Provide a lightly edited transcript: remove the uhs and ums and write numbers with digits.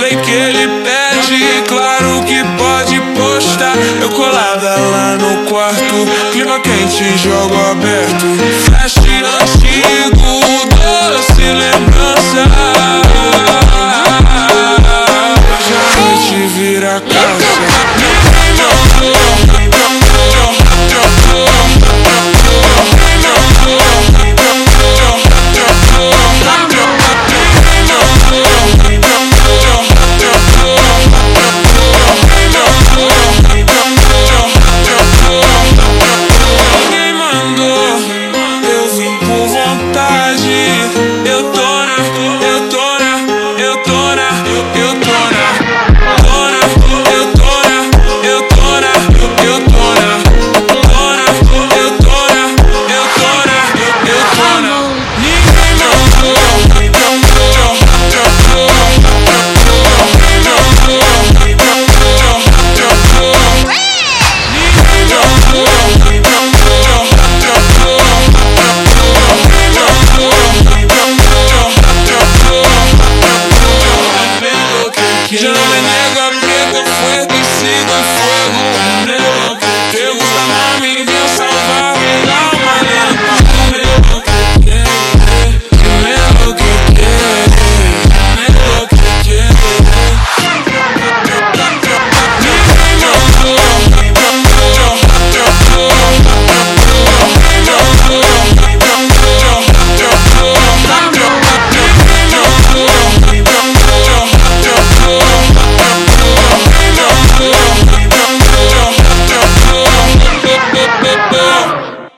play que ele pede, claro que pode postar. Eu colada lá no quarto, clima quente, jogo aberto. Flash antigo, doce lembrança.